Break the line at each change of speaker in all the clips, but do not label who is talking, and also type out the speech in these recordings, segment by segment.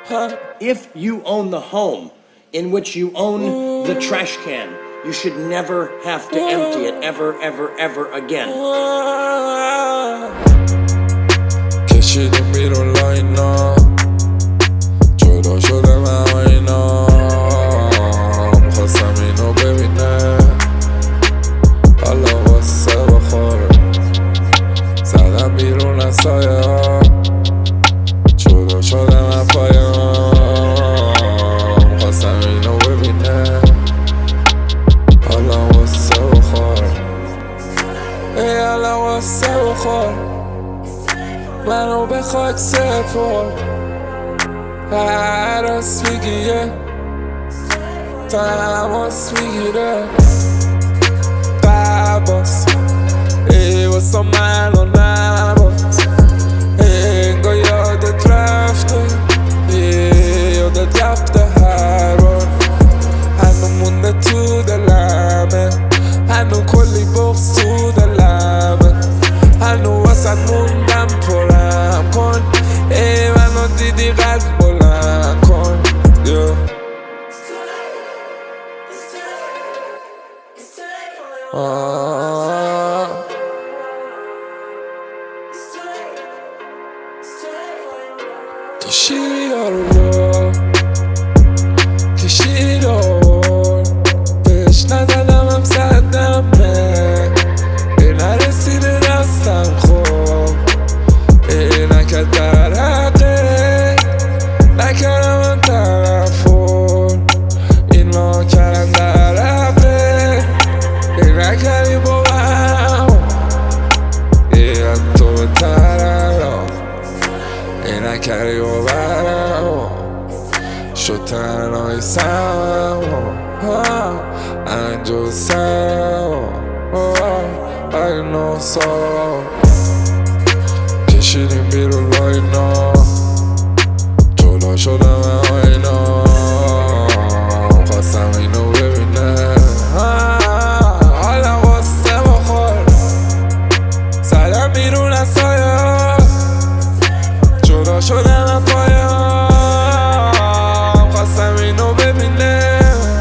If you own the home in which you own the trash can, you should never have to empty it ever, ever, ever again.
کشیدیم بیرون لاینا جدا شده من و اینا میخواستم اینو ببینه حالا واسه بخوره زدم بیرون از سایه ها جدا شده من پایه ها میخواستم اینو ببینه حالا واسه بخوره ای حالا واسه بخوره منو به خاک سپر هراس میگیه تماس میگیره قباس ای واسه منو نباز انگاه یادت رفته یادت رفته هر بار هنو مونده تو دلمه هنو کلی بغض تو دلمه هنو واسه موندم پرم کن ای منو دیدی قد بلند کن کشیدی یارو کشیدی رو بهش ندادم هم زدمه ای نرسیده دستم خوب ای نکرد در حقه نکردم من طرفون این ما کردن در حقه ای نکردی با هم ای از تو بترم ای نکردی با برم شد تنهای سم انجا سم I know so کشیدیم بیرون لاینا جدا شدم اینا خواستم اینو ببینه حالا واسه بخور زدم بیرون از سایه جدا شدم پایه خواستم اینو ببینه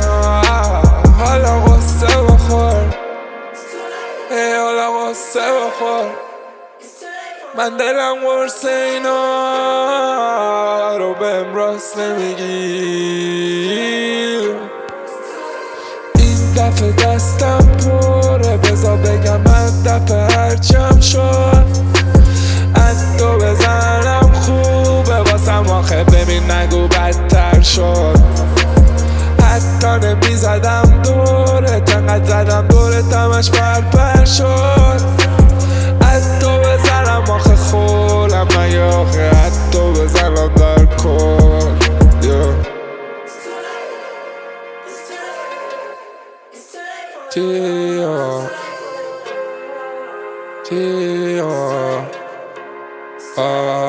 حالا واسه بخور ای حالا واسه بخور من دلم ورسه اینا رو بهم راست نمیگی این دفعه دستم پره بذار بگم من دفعه هرچم شد حتی بزنم خوبه واسم آخه ببین نگو بدتر شد حتی نمیزدم دورت انقدر زدم دورت همش پر شد حتی بزنم آخه خولم مگه آخه حتی بزنم در کل تیا